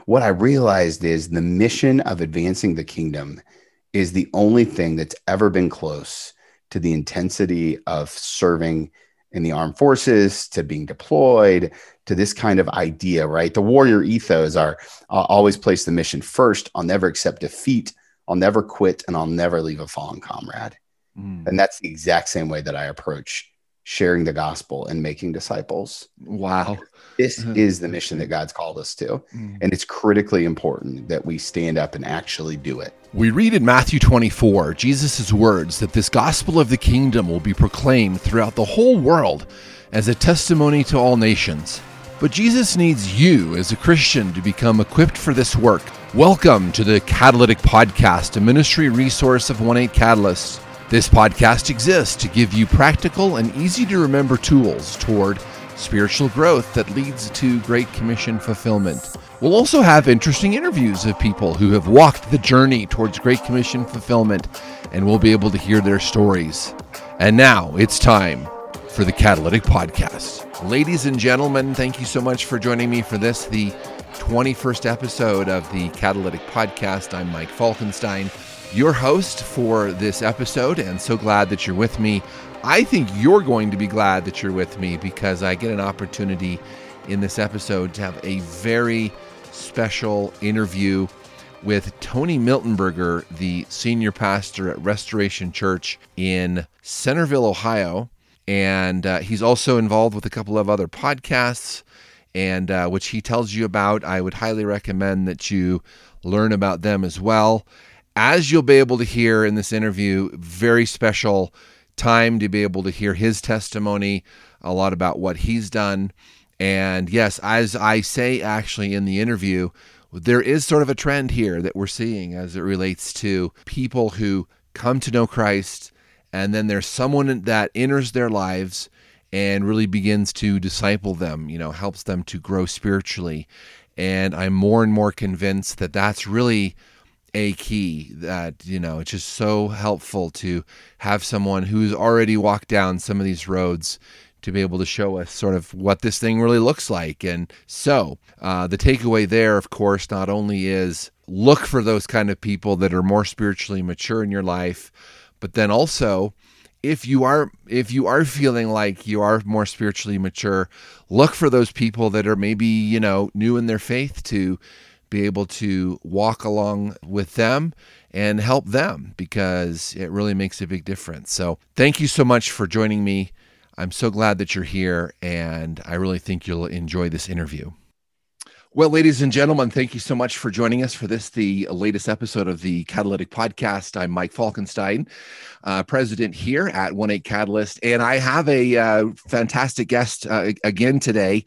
What I realized is the mission of advancing the kingdom is the only thing that's ever been close to the intensity of serving in the armed forces, to being deployed, to this kind of idea, right? The warrior ethos are always place the mission first. I'll never accept defeat. I'll never quit, and I'll never leave a fallen comrade. Mm. And that's the exact same way that I approach sharing the gospel and making disciples. Wow. This is the That's mission that great. God's called us to. Mm. And it's critically important that we stand up and actually do it. We read in Matthew 24, Jesus' words that this gospel of the kingdom will be proclaimed throughout the whole world as a testimony to all nations. But Jesus needs you as a Christian to become equipped for this work. Welcome to the Catalytic Podcast, a ministry resource of 1-8 Catalyst. This podcast exists to give you practical and easy to remember tools toward spiritual growth that leads to Great Commission fulfillment. We'll also have interesting interviews of people who have walked the journey towards Great Commission fulfillment, and we'll be able to hear their stories. And now it's time for the Catalytic Podcast. Ladies and gentlemen, thank you so much for joining me for this, the 21st episode of the Catalytic Podcast. I'm Mike Falkenstein, your host for this episode, and so glad that you're with me. I think you're going to be glad that you're with me because I get an opportunity in this episode to have a very special interview with Tony Miltenberger, the senior pastor at Restoration Church in Centerville, Ohio. And he's also involved with a couple of other podcasts, and which he tells you about. I would highly recommend that you learn about them as well. As you'll be able to hear in this interview, very special time to be able to hear his testimony, a lot about what he's done. And yes, as I say actually in the interview, there is sort of a trend here that we're seeing as it relates to people who come to know Christ, and then there's someone that enters their lives and really begins to disciple them, helps them to grow spiritually. And I'm more and more convinced that that's really a key, that it's just so helpful to have someone who's already walked down some of these roads to be able to show us sort of what this thing really looks like. And so the takeaway there, of course, not only is look for those kind of people that are more spiritually mature in your life, but then also if you are feeling like you are more spiritually mature, look for those people that are maybe new in their faith, to be able to walk along with them and help them, because it really makes a big difference. So thank you so much for joining me. I'm so glad that you're here, and I really think you'll enjoy this interview. Well, ladies and gentlemen, thank you so much for joining us for this, the latest episode of the Catalytic Podcast. I'm Mike Falkenstein, president here at 1-8 Catalyst, and I have a fantastic guest again today.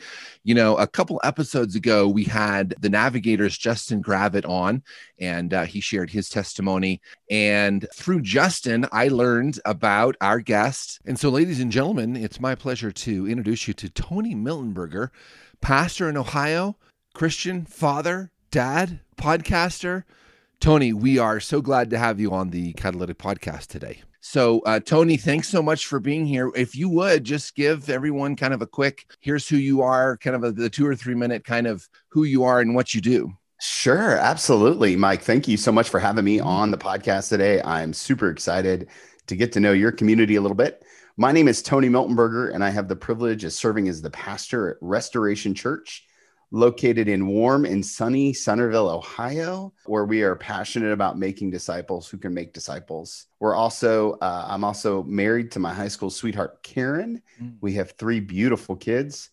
A couple episodes ago, we had the Navigators, Justin Gravitt, on, and he shared his testimony. And through Justin, I learned about our guest. And so, ladies and gentlemen, it's my pleasure to introduce you to Tony Miltenberger, pastor in Ohio, Christian, father, dad, podcaster. Tony, we are so glad to have you on the Catalytic Podcast today. So, Tony, thanks so much for being here. If you would just give everyone kind of a quick, here's who you are, kind of the 2 or 3 minute kind of who you are and what you do. Sure, absolutely. Mike, thank you so much for having me on the podcast today. I'm super excited to get to know your community a little bit. My name is Tony Miltenberger, and I have the privilege of serving as the pastor at Restoration Church, located in warm and sunny Centerville, Ohio, where we are passionate about making disciples who can make disciples. I'm also married to my high school sweetheart, Karen. We have 3 beautiful kids,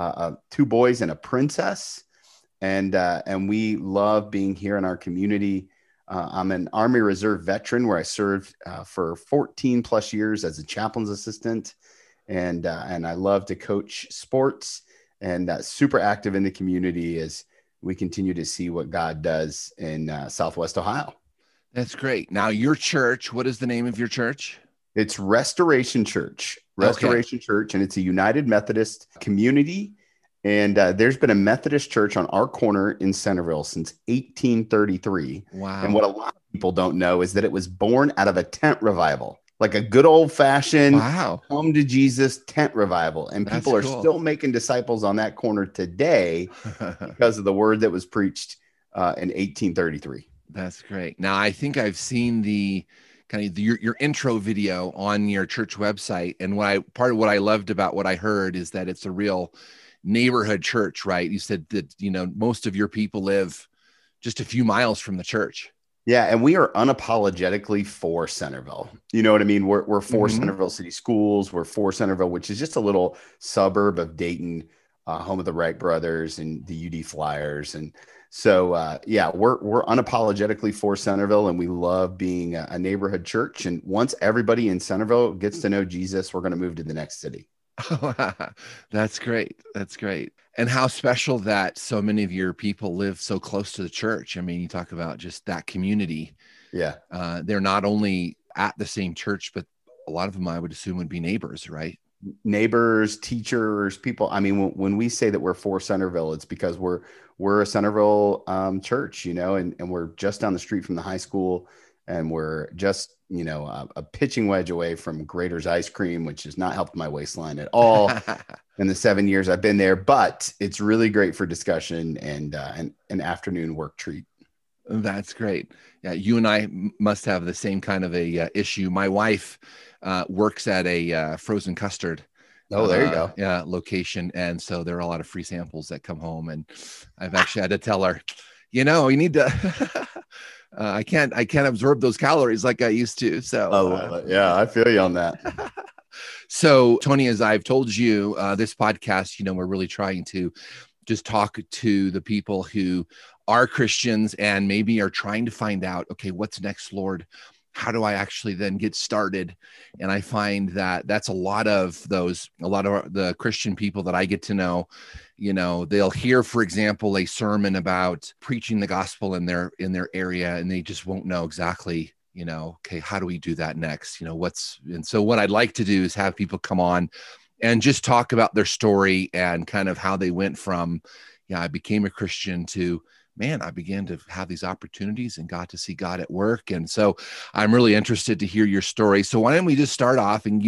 2 boys and a princess. And we love being here in our community. I'm an Army Reserve veteran where I served for 14 plus years as a chaplain's assistant. And I love to coach sports, and super active in the community as we continue to see what God does in Southwest Ohio. That's great. Now, your church, what is the name of your church? It's Restoration Church. Restoration Church, and it's a United Methodist community. And there's been a Methodist church on our corner in Centerville since 1833. Wow. And what a lot of people don't know is that it was born out of a tent revival, like a good old-fashioned come to Jesus tent revival. And people are still making disciples on that corner today because of the word that was preached in 1833. That's great. Now, I think I've seen the kind of your intro video on your church website. And part of what I loved about what I heard is that it's a real neighborhood church, right? You said that, most of your people live just a few miles from the church. Yeah, and we are unapologetically for Centerville. You know what I mean? We're for Centerville City Schools. We're for Centerville, which is just a little suburb of Dayton, home of the Wright brothers and the UD Flyers. And so, yeah, we're unapologetically for Centerville, and we love being a neighborhood church. And once everybody in Centerville gets to know Jesus, we're going to move to the next city. That's great. That's great. And how special that so many of your people live so close to the church. I mean, you talk about just that community. Yeah. They're not only at the same church, but a lot of them, I would assume, would be neighbors, right? Neighbors, teachers, people. I mean, when we say that we're for Centerville, it's because we're a Centerville church, and we're just down the street from the high school, and we're just, a pitching wedge away from Grater's Ice Cream, which has not helped my waistline at all in the 7 years I've been there. But it's really great for discussion and an afternoon work treat. That's great. Yeah, you and I must have the same kind of a issue. My wife works at a frozen custard. Oh, there you go. Yeah, location, and so there are a lot of free samples that come home, and I've actually had to tell her, you need to. I can't absorb those calories like I used to. So, yeah, I feel you on that. So, Tony, as I've told you, this podcast, we're really trying to just talk to the people who are Christians and maybe are trying to find out, okay, what's next, Lord? How do I actually then get started? And I find that that's a lot of the Christian people that I get to know, they'll hear, for example, a sermon about preaching the gospel in their area, and they just won't know exactly, okay, how do we do that next? And so what I'd like to do is have people come on and just talk about their story and kind of how they went from, I became a Christian to, man, I began to have these opportunities and got to see God at work. And so I'm really interested to hear your story. So why don't we just start off, and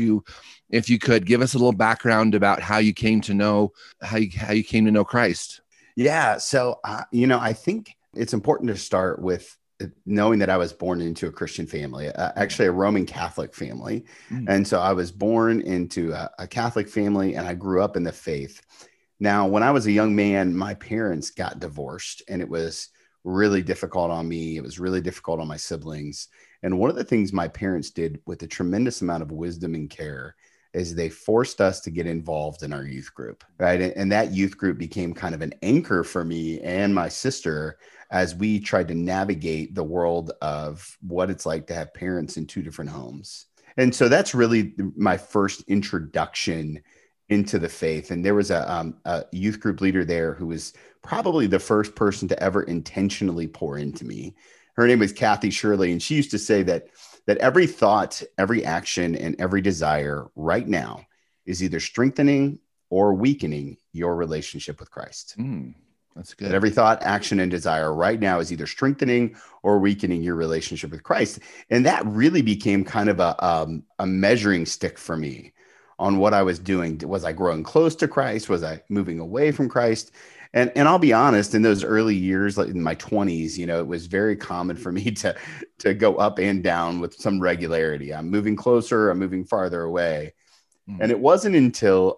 if you could give us a little background about how you came to know, how you came to know Christ. Yeah. So, I think it's important to start with knowing that I was born into a Christian family, actually a Roman Catholic family. And so I was born into a Catholic family, and I grew up in the faith. Now, when I was a young man, my parents got divorced, and it was really difficult on me. It was really difficult on my siblings. And one of the things my parents did with a tremendous amount of wisdom and care is they forced us to get involved in our youth group, right? And that youth group became kind of an anchor for me and my sister as we tried to navigate the world of what it's like to have parents in two different homes. And so that's really my first introduction into the faith. And there was a youth group leader there who was probably the first person to ever intentionally pour into me. Her name was Kathy Shirley. And she used to say that every thought, every action, and every desire right now is either strengthening or weakening your relationship with Christ. That's good. That every thought, action, and desire right now is either strengthening or weakening your relationship with Christ. And that really became kind of a measuring stick for me on what I was doing. Was I growing close to Christ? Was I moving away from Christ? And I'll be honest, in those early years, like in my 20s, it was very common for me to go up and down with some regularity. I'm moving closer, I'm moving farther away. And it wasn't until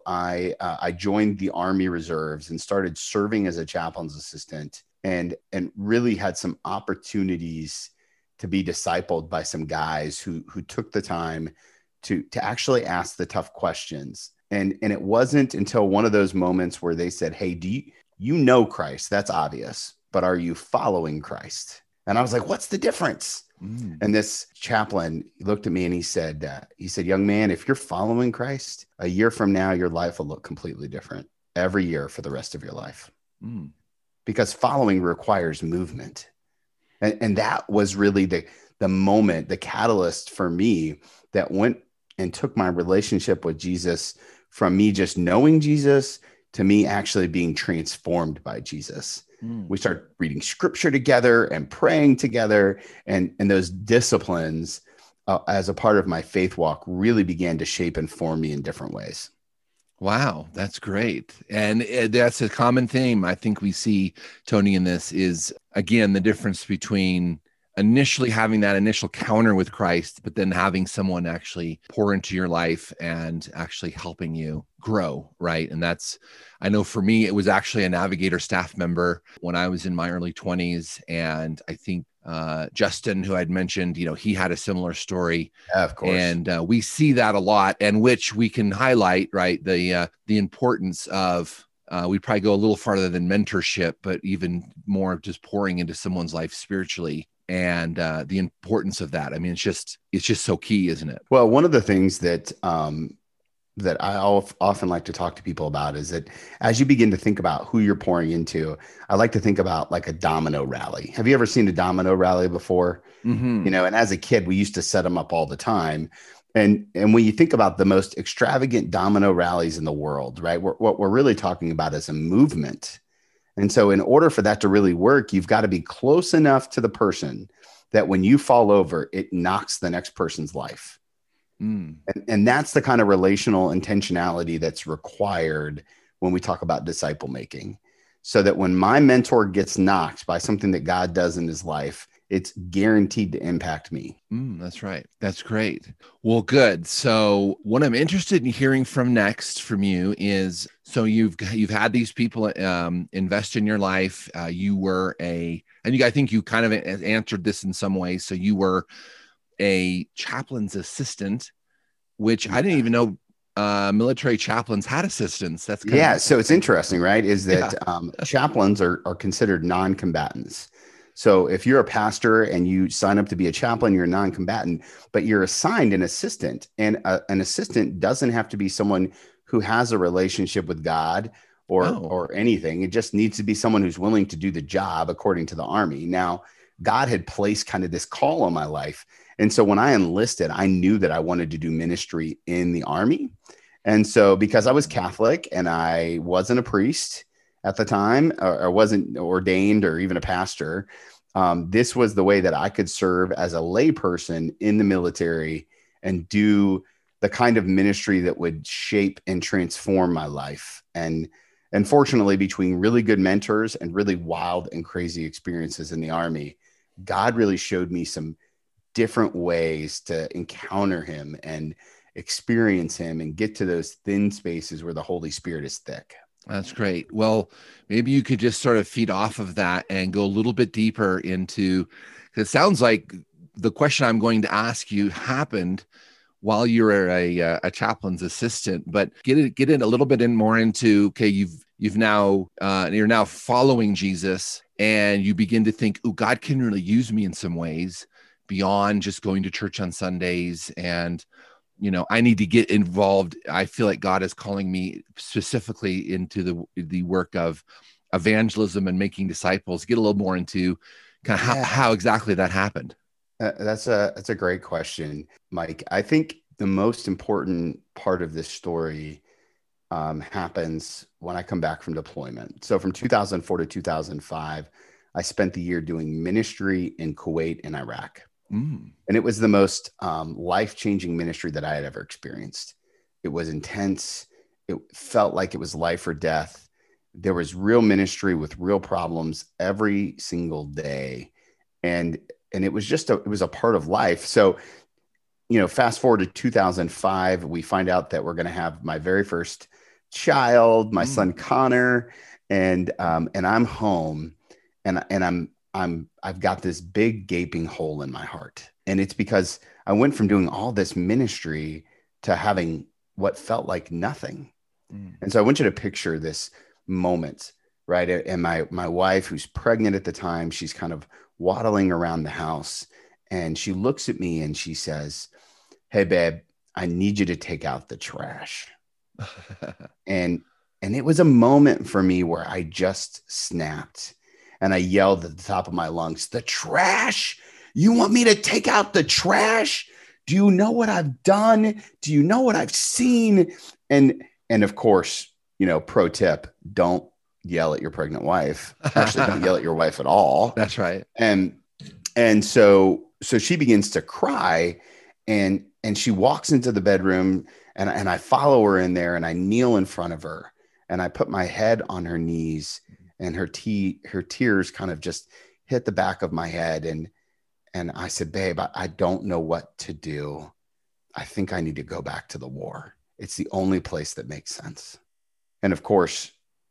I joined the Army Reserves and started serving as a chaplain's assistant and really had some opportunities to be discipled by some guys who took the time to actually ask the tough questions. And it wasn't until one of those moments where they said, hey, do you know Christ? That's obvious, but are you following Christ? And I was like, what's the difference? And this chaplain looked at me and he said, young man, if you're following Christ, a year from now, your life will look completely different every year for the rest of your life. Because following requires movement. And that was really the moment, the catalyst for me that went and took my relationship with Jesus from me just knowing Jesus to me actually being transformed by Jesus. We started reading scripture together and praying together. And those disciplines as a part of my faith walk really began to shape and form me in different ways. Wow, that's great. And that's a common theme I think we see, Tony, in this is, again, the difference between initially having that initial counter with Christ, but then having someone actually pour into your life and actually helping you grow, right? And that's, I know for me, it was actually a Navigator staff member when I was in my early 20s. And I think Justin, who I'd mentioned, he had a similar story. Yeah, of course. And we see that a lot, and which we can highlight, right? The importance of we probably go a little farther than mentorship, but even more of just pouring into someone's life spiritually, and the importance of that. I mean, it's just so key, isn't it? Well, one of the things that I often like to talk to people about is that as you begin to think about who you're pouring into, I like to think about like a domino rally. Have you ever seen a domino rally before? Mm-hmm. And as a kid, we used to set them up all the time. And when you think about the most extravagant domino rallies in the world, right, what we're really talking about is a movement. And so in order for that to really work, you've got to be close enough to the person that when you fall over, it knocks the next person's life. Mm. And that's the kind of relational intentionality that's required when we talk about disciple making. So that when my mentor gets knocked by something that God does in his life, it's guaranteed to impact me. That's right. That's great. Well, good. So what I'm interested in hearing from you is, so you've had these people invest in your life. I think you kind of answered this in some ways. So you were a chaplain's assistant, which I didn't even know military chaplains had assistants. That's kind of So it's interesting, right? Is that chaplains are considered non-combatants. So if you're a pastor and you sign up to be a chaplain, you're a non-combatant, but you're assigned an assistant, and an assistant doesn't have to be someone who has a relationship with God or anything. It just needs to be someone who's willing to do the job according to the Army. Now, God had placed kind of this call on my life. And so when I enlisted, I knew that I wanted to do ministry in the Army. And so because I was Catholic and I wasn't a priest at the time, or wasn't ordained or even a pastor, this was the way that I could serve as a layperson in the military and do the kind of ministry that would shape and transform my life. And fortunately, between really good mentors and really wild and crazy experiences in the Army, God really showed me some different ways to encounter him and experience him and get to those thin spaces where the Holy Spirit is thick. That's great. Well, maybe you could just sort of feed off of that and go a little bit deeper into, because it sounds like the question I'm going to ask you happened while you were a chaplain's assistant, but get it a little bit more into, okay, you're now following Jesus, and you begin to think, oh, God can really use me in some ways beyond just going to church on Sundays. And, I need to get involved. I feel like God is calling me specifically into the work of evangelism and making disciples. Get a little more into kind of how exactly that happened. That's a great question, Mike. I think the most important part of this story happens when I come back from deployment. So from 2004 to 2005, I spent the year doing ministry in Kuwait and Iraq. And it was the most life-changing ministry that I had ever experienced. It was intense. It felt like it was life or death. There was real ministry with real problems every single day. And it was it was a part of life. So, fast forward to 2005, we find out that we're going to have my very first child, my son Connor, and I'm home, and I've got this big gaping hole in my heart. And it's because I went from doing all this ministry to having what felt like nothing. And so I want you to picture this moment, right? And my wife, who's pregnant at the time, she's kind of waddling around the house, and she looks at me and she says, "Hey, babe, I need you to take out the trash." and it was a moment for me where I just snapped. And I yelled at the top of my lungs, "The trash? You want me to take out the trash? Do you know what I've done? Do you know what I've seen?" And of course, pro tip, don't yell at your pregnant wife. Actually, don't yell at your wife at all. That's right. And so she begins to cry, and she walks into the bedroom, And I follow her in there and I kneel in front of her and I put my head on her knees and her tears kind of just hit the back of my head. And I said, babe, I don't know what to do. I think I need to go back to the war. It's the only place that makes sense. And of course,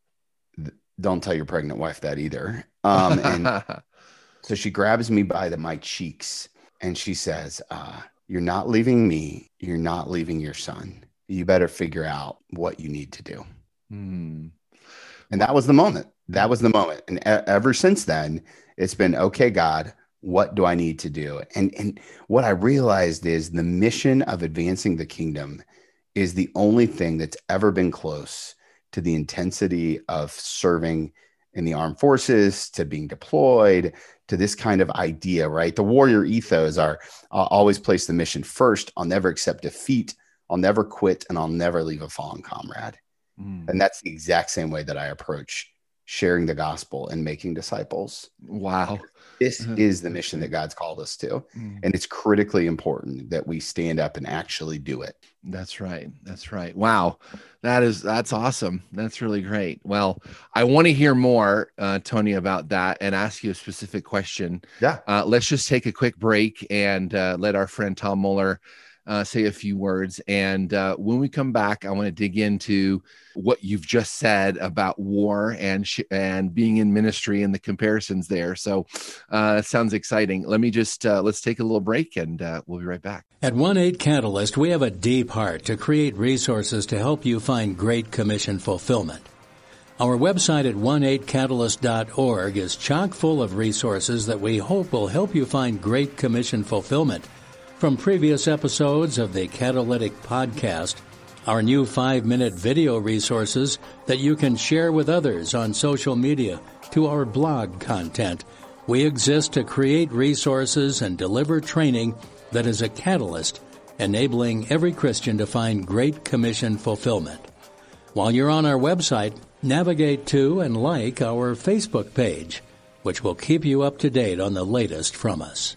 don't tell your pregnant wife that either. And so she grabs me by my cheeks and she says, you're not leaving me. You're not leaving your son. You better figure out what you need to do. And that was the moment. That was the moment. And ever since then, it's been, okay, God, what do I need to do? And what I realized is the mission of advancing the kingdom is the only thing that's ever been close to the intensity of serving in the armed forces, to being deployed, to this kind of idea, right? The warrior ethos are always place the mission first. I'll never accept defeat. I'll never quit, and I'll never leave a fallen comrade. And that's the exact same way that I approach sharing the gospel and making disciples. Wow. This is the mission that God's called us to. And it's critically important that we stand up and actually do it. That's right. That's right. Wow. That's awesome. That's really great. Well, I want to hear more, Tony, about that and ask you a specific question. Yeah. Let's just take a quick break and let our friend Tom Muller say a few words. And when we come back, I want to dig into what you've just said about war and being in ministry and the comparisons there. So it sounds exciting. Let me just, let's take a little break and we'll be right back. At 1-8 Catalyst, we have a deep heart to create resources to help you find Great Commission fulfillment. Our website at 18catalyst.org is chock full of resources that we hope will help you find Great Commission fulfillment. From previous episodes of the Catalytic Podcast, our new 5-minute video resources that you can share with others on social media, to our blog content, we exist to create resources and deliver training that is a catalyst, enabling every Christian to find Great Commission fulfillment. While you're on our website, navigate to and like our Facebook page, which will keep you up to date on the latest from us.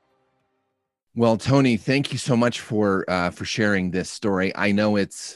Well, Tony, thank you so much for sharing this story. I know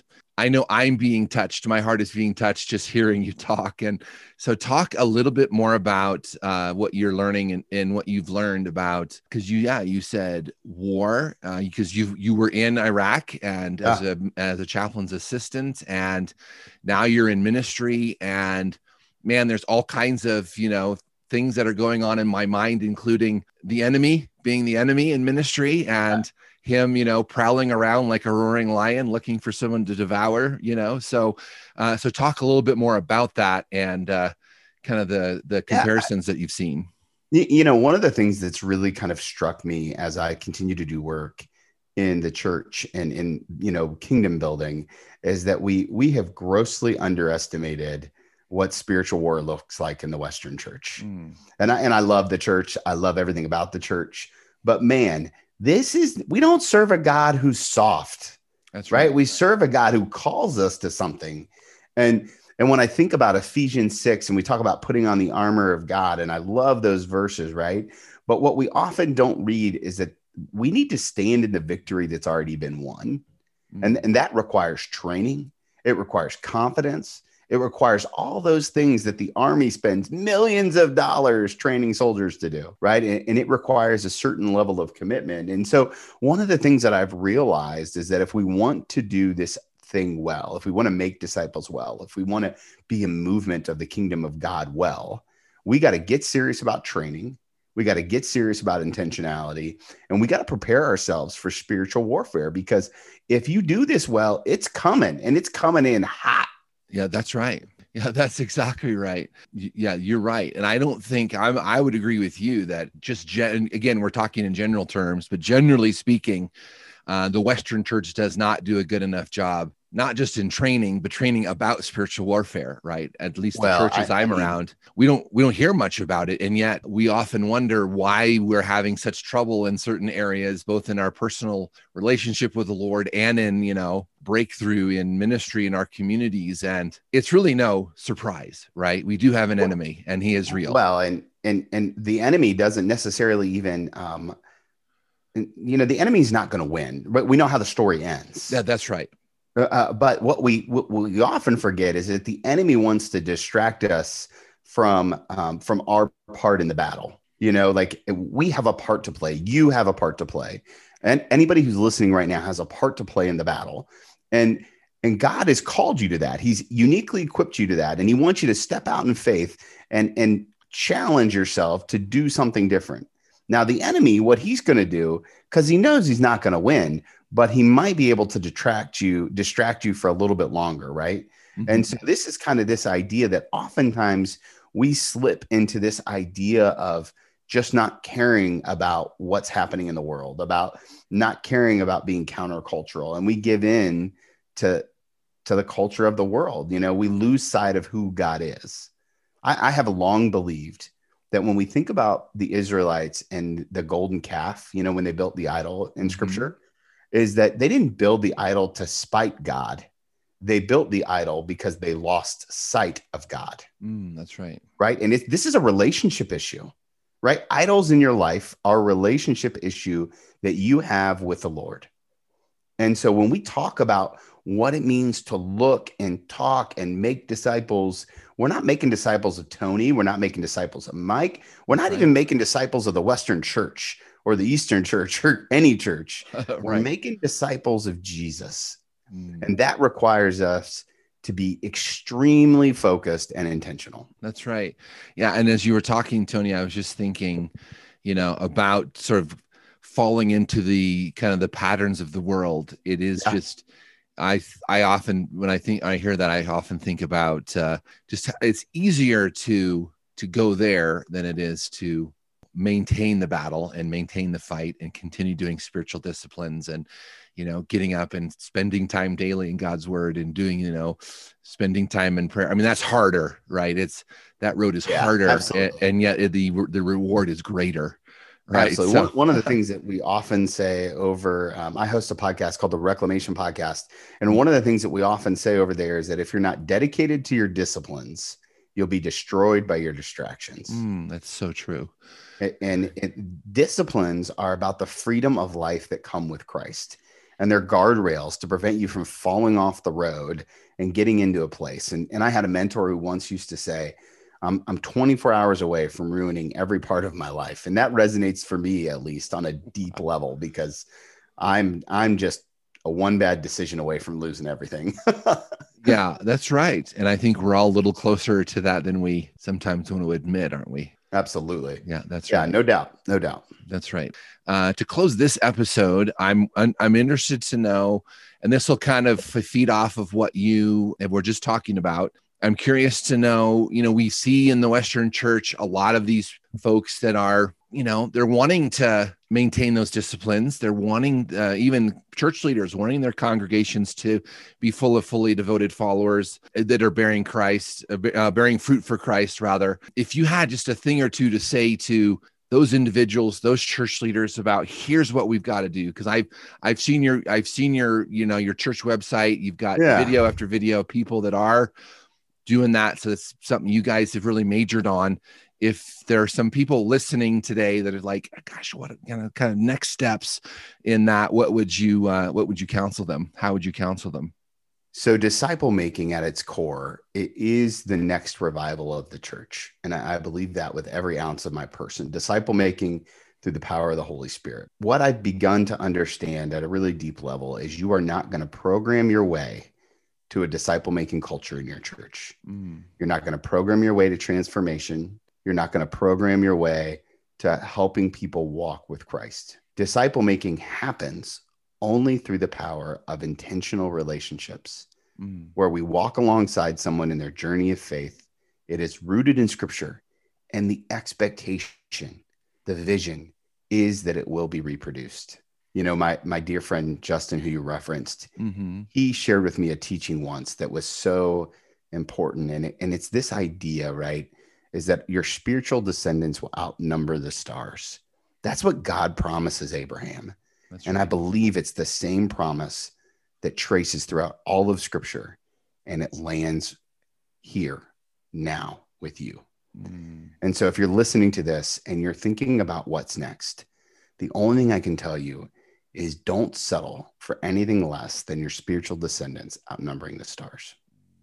I'm being touched. My heart is being touched just hearing you talk. And so talk a little bit more about what you're learning and what you've learned about, because you said war, because you were in Iraq and as a chaplain's assistant, and now you're in ministry. And man, there's all kinds of, things that are going on in my mind, including the enemy being the enemy in ministry and him, prowling around like a roaring lion, looking for someone to devour, So talk a little bit more about that and kind of the comparisons that you've seen. One of the things that's really kind of struck me as I continue to do work in the church and in, kingdom building is that we have grossly underestimated what spiritual war looks like in the Western church. And I love the church. I love everything about the church, but man, we don't serve a God who's soft. That's right. We serve a God who calls us to something. And when I think about Ephesians 6 and we talk about putting on the armor of God, and I love those verses, right? But what we often don't read is that we need to stand in the victory that's already been won. And that requires training. It requires confidence. It requires all those things that the Army spends millions of dollars training soldiers to do, right? And it requires a certain level of commitment. And so one of the things that I've realized is that if we want to do this thing well, if we want to make disciples well, if we want to be a movement of the kingdom of God well, we got to get serious about training. We got to get serious about intentionality, and we got to prepare ourselves for spiritual warfare, because if you do this well, it's coming, and it's coming in hot. Yeah, that's right. Yeah, that's exactly right. Yeah, you're right. And I don't think I would agree with you that again, we're talking in general terms, but generally speaking, the Western church does not do a good enough job, not just in training, but training about spiritual warfare, right? At least the churches I'm around, we don't hear much about it. And yet we often wonder why we're having such trouble in certain areas, both in our personal relationship with the Lord and in, breakthrough in ministry in our communities. And it's really no surprise, right? We do have an enemy, and he is real. Well, and the enemy doesn't necessarily even, the enemy's not going to win, but we know how the story ends. Yeah, that's right. But what we often forget is that the enemy wants to distract us from our part in the battle. Like we have a part to play. You have a part to play, and anybody who's listening right now has a part to play in the battle. And God has called you to that. He's uniquely equipped you to that, and He wants you to step out in faith and challenge yourself to do something different. Now, the enemy, what he's going to do, because he knows he's not going to win, but he might be able to distract you for a little bit longer, right? Mm-hmm. And so this is kind of this idea that oftentimes we slip into this idea of just not caring about what's happening in the world, about not caring about being countercultural, and we give in to the culture of the world. We lose sight of who God is. I have long believed that when we think about the Israelites and the golden calf, when they built the idol in Scripture, is that they didn't build the idol to spite God. They built the idol because they lost sight of God. That's right. Right. And this is a relationship issue, right? Idols in your life are a relationship issue that you have with the Lord. And so when we talk about what it means to look and talk and make disciples, we're not making disciples of Tony. We're not making disciples of Mike. We're not even making disciples of the Western Church or the Eastern Church or any church. We're making disciples of Jesus. And that requires us to be extremely focused and intentional. That's right. Yeah. And as you were talking, Tony, I was just thinking, about sort of falling into the kind of the patterns of the world. It is just, I often, when I hear that, I often think about just it's easier to go there than it is to maintain the battle and maintain the fight and continue doing spiritual disciplines and, getting up and spending time daily in God's word and doing, spending time in prayer. I mean, that's harder, right? That road is harder, and yet the reward is greater. Right. Absolutely. So, one of the things that we often say over, I host a podcast called the Reclamation Podcast. And one of the things that we often say over there is that if you're not dedicated to your disciplines, you'll be destroyed by your distractions. That's so true. And disciplines are about the freedom of life that come with Christ. And they're guardrails to prevent you from falling off the road and getting into a place. And I had a mentor who once used to say, I'm 24 hours away from ruining every part of my life. And that resonates for me, at least on a deep level, because I'm just a one bad decision away from losing everything. Yeah, that's right. And I think we're all a little closer to that than we sometimes want to admit, aren't we? Absolutely. Yeah, that's right. Yeah, no doubt. No doubt. That's right. To close this episode, I'm interested to know, and this will kind of feed off of what you were just talking about. I'm curious to know, we see in the Western church a lot of these folks that are, they're wanting to maintain those disciplines. They're wanting, even church leaders wanting their congregations to be full of fully devoted followers that are bearing fruit for Christ, rather. If you had just a thing or two to say to those individuals, those church leaders about here's what we've got to do. Cause I've seen your, your church website. You've got video after video, people that are doing that. So it's something you guys have really majored on. If there are some people listening today that are like, gosh, what kind of next steps in that, what would you counsel them? How would you counsel them? So disciple making at its core, it is the next revival of the church. And I believe that with every ounce of my person. Disciple making through the power of the Holy Spirit. What I've begun to understand at a really deep level is you are not going to program your way to a disciple-making culture in your church. You're not going to program your way to transformation. You're not going to program your way to helping people walk with Christ. Disciple-making happens only through the power of intentional relationships, where we walk alongside someone in their journey of faith. It is rooted in Scripture, and the expectation, the vision, is that it will be reproduced. My dear friend, Justin, who you referenced, he shared with me a teaching once that was so important. And it's this idea, right, is that your spiritual descendants will outnumber the stars. That's what God promises Abraham. That's and right. I believe it's the same promise that traces throughout all of Scripture, and it lands here now with you. And so if you're listening to this and you're thinking about what's next, the only thing I can tell you is don't settle for anything less than your spiritual descendants outnumbering the stars.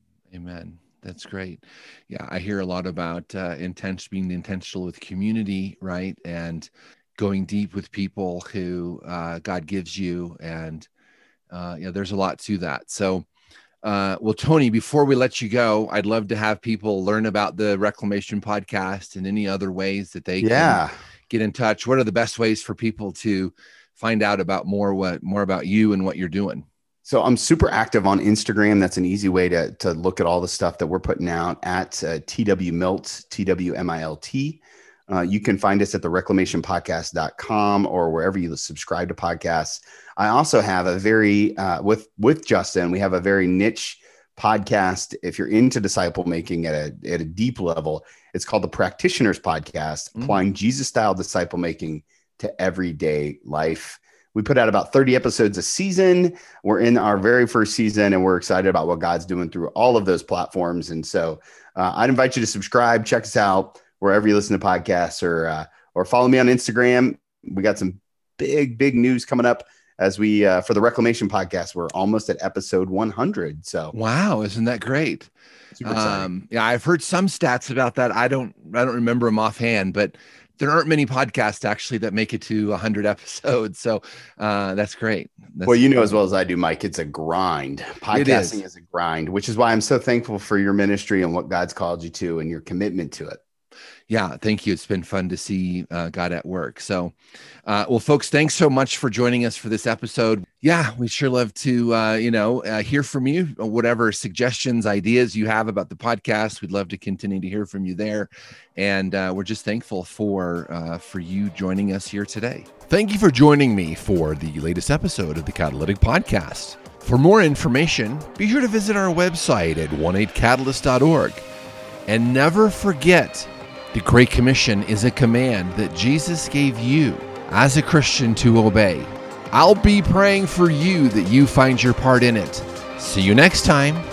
Amen. That's great. Yeah, I hear a lot about being intentional with community, right? And going deep with people who God gives you. And there's a lot to that. So, well, Tony, before we let you go, I'd love to have people learn about the Reclamation Podcast and any other ways that they can get in touch. What are the best ways for people to find out about more about you and what you're doing? So I'm super active on Instagram. That's an easy way to look at all the stuff that we're putting out at TWMilt, TWMILT. You can find us at the reclamationpodcast.com or wherever you subscribe to podcasts. I also have a very, with Justin, we have a very niche podcast. If you're into disciple making at a deep level, it's called the Practitioners Podcast, applying Jesus-style disciple making to everyday life. We put out about 30 episodes a season. We're in our very first season, and we're excited about what God's doing through all of those platforms. And so I'd invite you to subscribe, check us out wherever you listen to podcasts, or follow me on Instagram. We got some big news coming up as we for the Reclamation Podcast. We're almost at episode 100. So wow, isn't that great? Super exciting. Yeah, I've heard some stats about that. I don't remember them offhand, but there aren't many podcasts actually that make it to 100 episodes. So that's great. Well, you know as well as I do, Mike, it's a grind. Podcasting is a grind, which is why I'm so thankful for your ministry and what God's called you to and your commitment to it. Yeah, thank you. It's been fun to see God at work. So, well, folks, thanks so much for joining us for this episode. Yeah, we sure love to, hear from you. Whatever suggestions, ideas you have about the podcast, we'd love to continue to hear from you there. And we're just thankful for you joining us here today. Thank you for joining me for the latest episode of the Catalytic Podcast. For more information, be sure to visit our website at 18catalyst.org. And never forget, the Great Commission is a command that Jesus gave you as a Christian to obey. I'll be praying for you that you find your part in it. See you next time.